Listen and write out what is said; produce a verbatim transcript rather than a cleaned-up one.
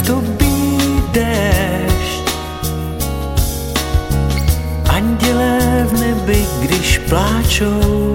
to být déšť. Andělé v nebi, když pláčou,